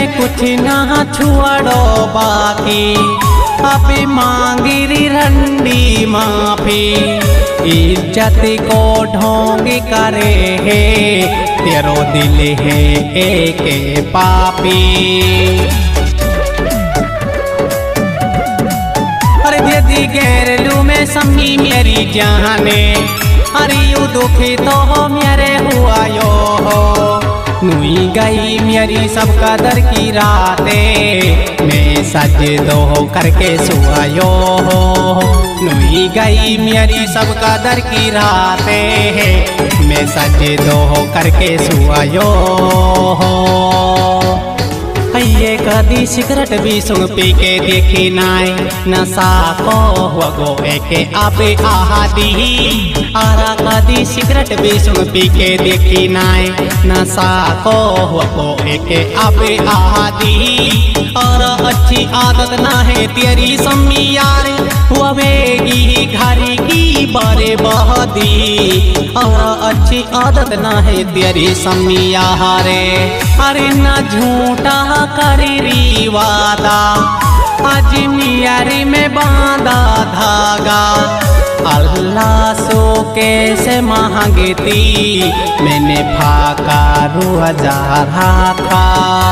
में कुछ ना छुड़ो बाकी, अभी मांगी रंडी माफी। इज्जत को ढोंग करे है तेरो दिल है एक पापी। अरे दीदी गैरलू में सम्मी मेरी जाने, अरे यू दुखी तो हो मेरे हुआ यो हो। नुई गई मेरी सब कदर की रातें, मैं सज दो करके सुआयो हो। नुई गई मेरी सब कदर की रातें, मैं सज दो करके सुआयो हो। ये कदी सिगरेट भी सुन पी के देखी नाय, नशा को वगो एके आबे आहादी। आरा कदी सिगरेट भी सुन पी के देखी नाय, नशा को वगो एके आबे आहादी। और अच्छी आदत ना है तेरी सम्मी यार, ववेगी घरी की बारे बहदी। और अच्छी आदत ना है तेरी सम्मी यारे, अरे ना झूठा करी वादा, आज मियारी में बांधा धागा। अल्लाह सो कैसे मांगती, मैंने फाका रुआ जा रहा था।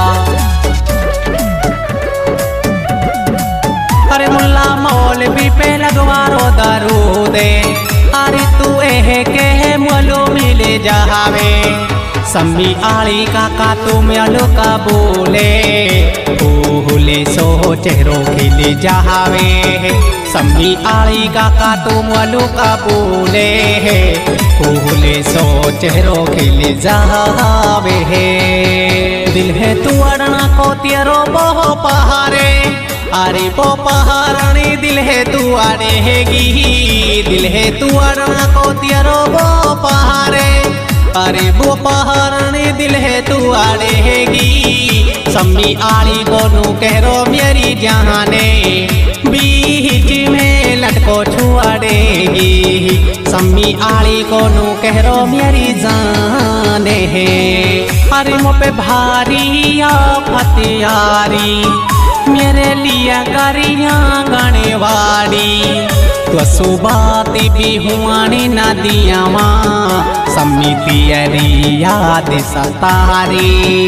अरे मुल्ला मौलवी पे लगवारो दरूदे, अरे तू के मोलो मिले जावे। सम्मी आली काका तुम अलो का बोले, फूले सो चेहरो खिले जावे। सम्मी आली काका तुम अलो का बोले, फूले सो चेहरो खिले जावे। दिल है तू अड़ना को तेरो बहु पहारे, अरे वो पहारानी दिल है तू अड़ेगी। दिल है तू अड़ना को तेरो वो पहारे, अरे वो पहाड़नी दिल है तू आड़ेगी। सम्मी आली गोनू कहरो मेरी जाने, बीच में लटको छुआड़ेगी। सम्मी आली गोनू कहरो मेरी जाने है, अरे मुँह पे भारी फतियारी, मेरे लिए करिया गाने वाली। तो सुबाती भी हुआनी नदिया माँ, सम्मी तियरी याद सतारी।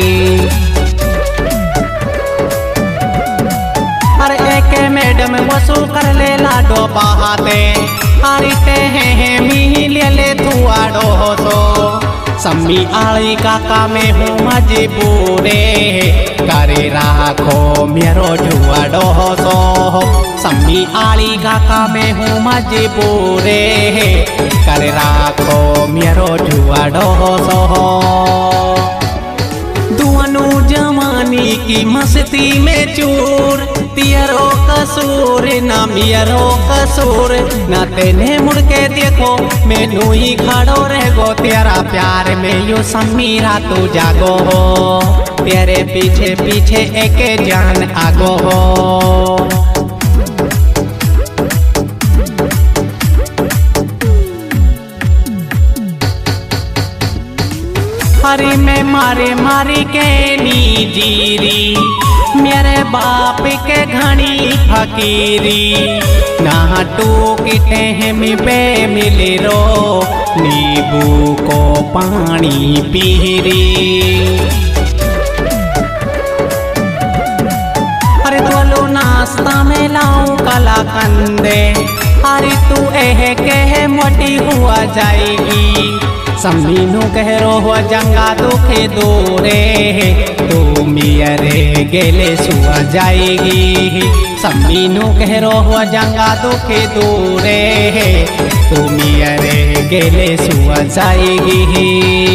अरे एक मैडम वसूल कर ले लाडो बहाते, अरे ते मी ले तू आडो हो सो। सम्मी आली काका में हूँ मजबूरे, करे राखो मेरो जुआडो हो सो। सम्मी आली काका में हूँ मजबूरे, करे राखो मेरो जुआडो हो सो। दुआनु जवानी की मस्ती में चूर, तेरो कसूर ना मेरो कसूर। ना तेने मुड़ के देखो मैनू ही खड़ो रहेगो, तेरा प्यार में यो सम्मीरा तू जागो हो। तेरे पीछे पीछे एक जान आगो हो। हरी में मारे मारी के नी जीरी, मेरे बाप के घनी फकीरी। ना टूकिते हैं मी बे मिले रो, नींबू को पानी पीरी। अरे तोलो नाश्ता में लाऊं कला कंदे, अरे तू के मोटी हुआ जाएगी। सम्मीनू कहरो हुआ जंगा दुखे दूरे, तू मियरे गेले सुआ जाएगी। सम्मीनू कहरो हुआ जंगा दुखे दूरे, तू मियरे गेले सुआ जाएगी।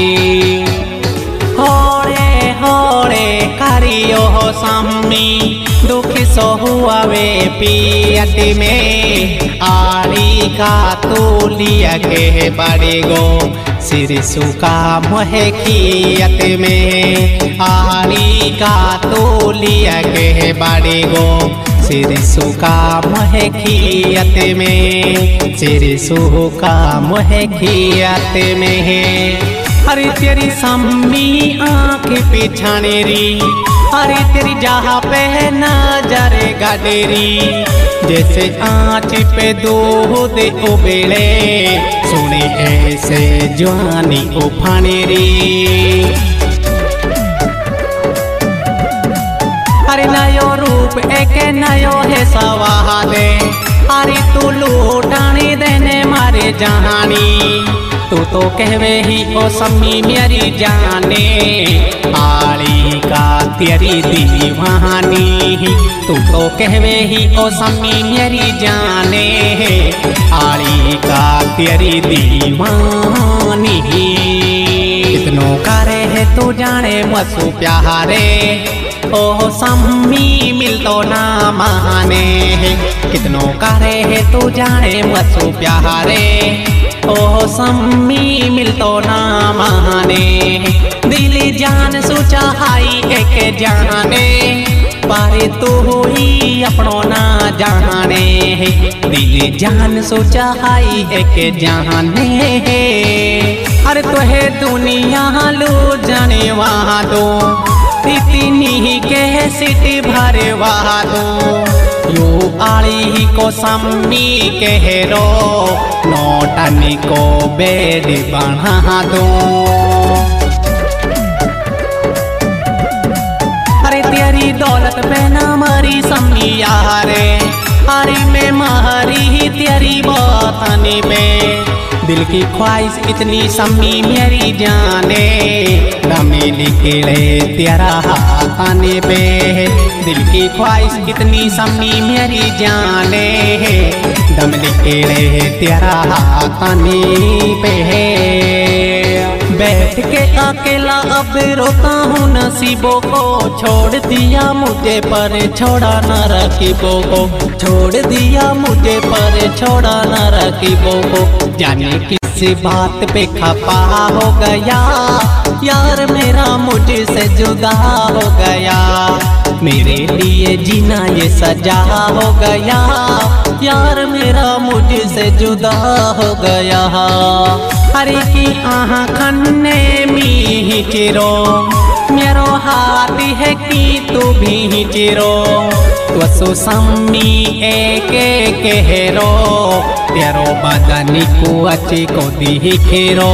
होड़े होड़े करियो हो सम्मी, दुखी सो हुआ वे पियत में। आली का तू लिया के बड़े गो, सिर सुका मोहे खियत में। आली का तो लिया के बाड़ी गो, सिर सुका मोहे खियत में। सिर सुका मोहे खियत में। अरे तेरी सम्मी आँख पिछाने री, अरे तेरी जहाँ पे नजर गडेरी जैसे आँच पे दूध उबले सुने ऐसे जवानी उफानेरी। अरे नयो रूप एक नयो है सवाले अरे तू लूटानी देने मारे जहानी तू तो कहवे ही ओ सम्मी मेरी जाने आली का तेरी दीवानी तू तो कहवे ही ओ सम्मी मेरी जाने आली का तेरी दीवानी। कितनों करे है तू जाने मसू प्यारे ओ सम्मी मिल तो ना माने कितनों करे है तू जाने मसू प्यारे ओ सम्मी मिल तो ना माने। दिल जान सोचा हाई एक जाने पारे तो ही अपनों ना जाने दिल जान सोचा हाई एक जाने। अरे तो है दुनिया लो जाने वहाँ दो इतनी के सिटी भरे वहाँ दो यो आली को सम्मी कहरो नोटनी को बेड बना दो। अरे तेरी दौलत पे ना मरी सम्मी यारे अरे मैं मारी तेरी बातनी में दिल की ख्वाहिश इतनी सम्मी मेरी जाने दमे निकले तेरा हाथाने पे दिल की ख्वाहिश इतनी सम्मी मेरी जाने दम निकले तेरा हाथाने पे। बैठ के अकेला अब रोता हूँ नसीबों को छोड़ दिया मुझे पर छोड़ा न रकीबों को छोड़ दिया मुझे पर छोड़ा न रकीबों को। जाने किस बात पे खपा हो गया यार मेरा मुझसे जुदा हो गया मेरे लिए जीना ये सजा हो गया यार मेरा मुझसे जुदा हो गया। अरे की आहा खन्ने मी चिरो मेरो हाथ है कि तू भी चिरो वसु सम्मी एक कहरो तेरो बदनी को अच्छी को दिखेरो।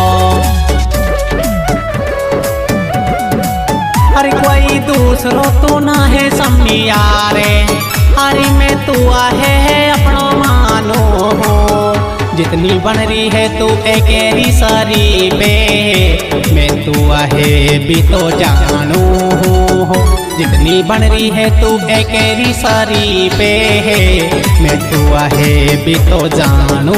अरे कोई दूसरो तो ना है सम्मी यारे अरे मैं तू है अपनो मानो जितनी बन रही है तू एक सारी पे मैं तू है भी तो जानू जितनी बन रही है तू एक सारी पे मैं तू है भी तो जानू।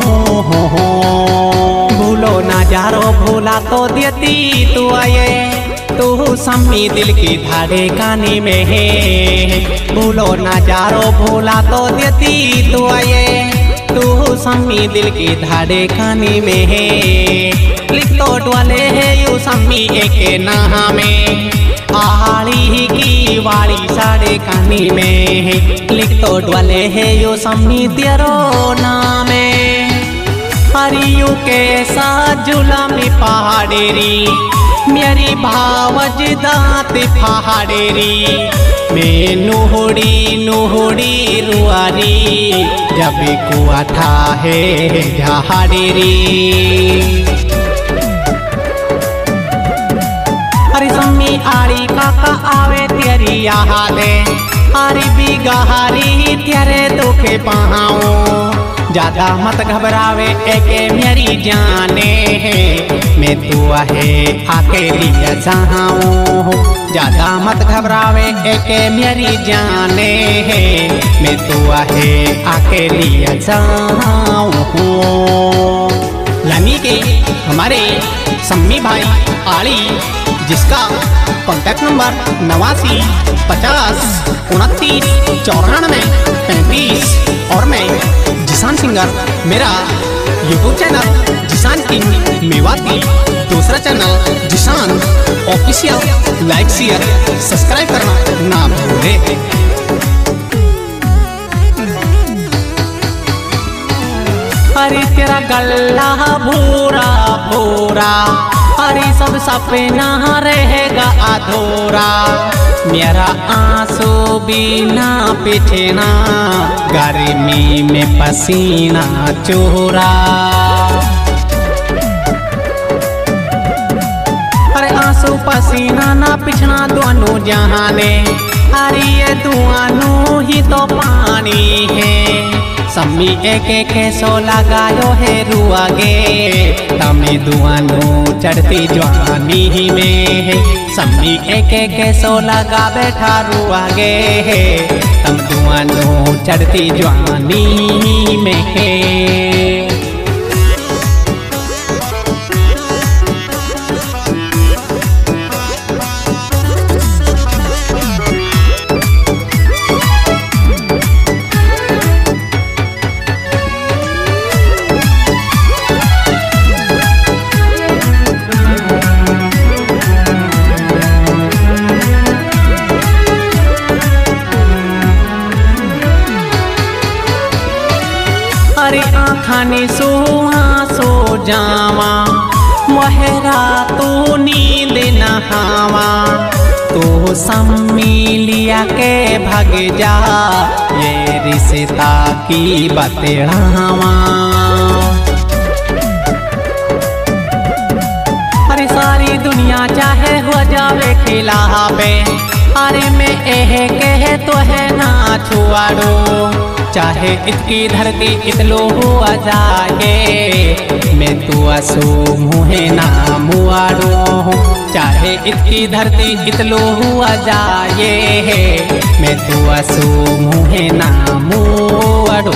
भूलो ना जारो भूला तो देती तू आए तू सम्मी दिल की धाड़े कानी में है भूलो ना जारो भूला तो देती तू आए तू सम्मी दिल की धाड़े खानी में है। लिख तो डोले है यू सम्मी एक नाम में आड़ी की वाड़ी साड़े कानी में है लिख तो डोले है यू सम्मी तेरो नाम हरियू के साथ जुलामी पहाड़ेरी मेरी भावज दांत पहाड़ेरी मैं नुहड़ी नुहड़ी रुआरी जब कुआ था है झाड़ेरी। अरे सम्मी आड़ी काका आवे तेरी यादे अरे बिगहारी तेरे दुखे पाऊं ज्यादा मत घबरावे एके मेरी जाने मैं तू है आके लिया चाहूँ ज्यादा मत घबरावे एके मेरी जाने मैं तू है आके लिया चाहूँ। यानी कि हमारे सम्मी भाई आड़ी जिसका कॉन्टैक्ट नंबर 89 50 29 94 35 और मैं जिसान सिंगर मेरा YouTube channel Zishan king Mewati दूसरा channel Zishan official like share subscribe करना ना भूले। अरे तेरा गल्ला भूरा भूरा अरे सब सपना रहेगा अधूरा, मेरा आंसू बिना पिटना, गर्मी में पसीना चोरा। अरे आंसू पसीना ना पिछना दोनों जहाने, अरे ये दोनों ही तो पानी है। सम्मी एक सो लगायो है रुआगे, तमे दुआनो चढ़ती जवानी में। सम्मी एक सो लगा बैठा रुआगे, तम दुआनो चढ़ती जवानी में। अरे आँखाने सोहा सो जावा, मोहरा तो नींद नहावा, तो सम्मी लिया के भाग जा, ये रिश्ता की बतलावा। अरे सारी दुनिया चाहे हो जावे खिलावे, अरे मैं कहे तो है ना छुआड़ो, चाहे इतकी धरती इतलो हुआ जाए, मैं तो असो मुहे ना मुआड़ो। चाहे इतकी धरती इतलो हुआ जाए, मैं तो असो मुहे ना मुआड़ो।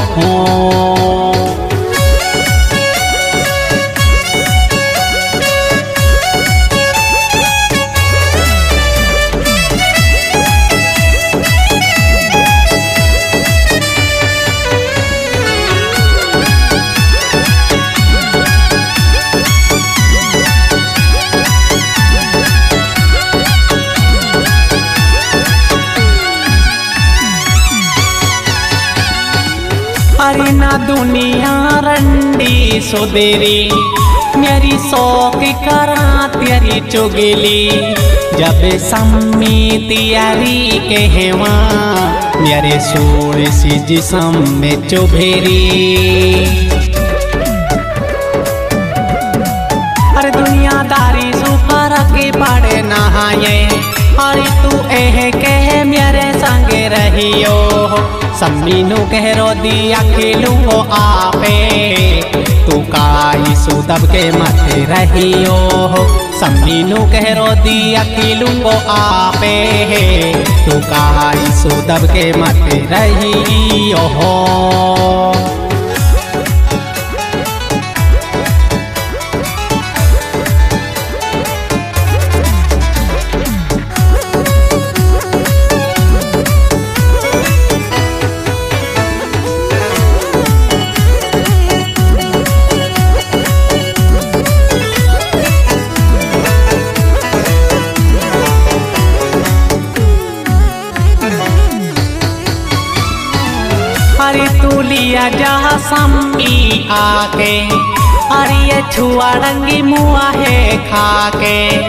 अरे ना दुनिया रंडी सोदेरी, मेरी शौक करा तेरी चुगली, जब सम्मी तियारी कहवा, मेरे सोड़ सी जिसम में चुभेरी। अरे दुनियादारी सुपर के पड़े नहाए, अरे तू कह मेरे संग रहियो, सम्मी नु कह रो दिया खेलू हो आपे, तू काई सुदब के मत रहियो। सम्मी नु कह रो दिया खेलू हो आपे, तू काई सुदब के मत रहियो। अरे तू लिया जा सम्मी आके, अरे ये छुआ रंगी मुआ है खाके।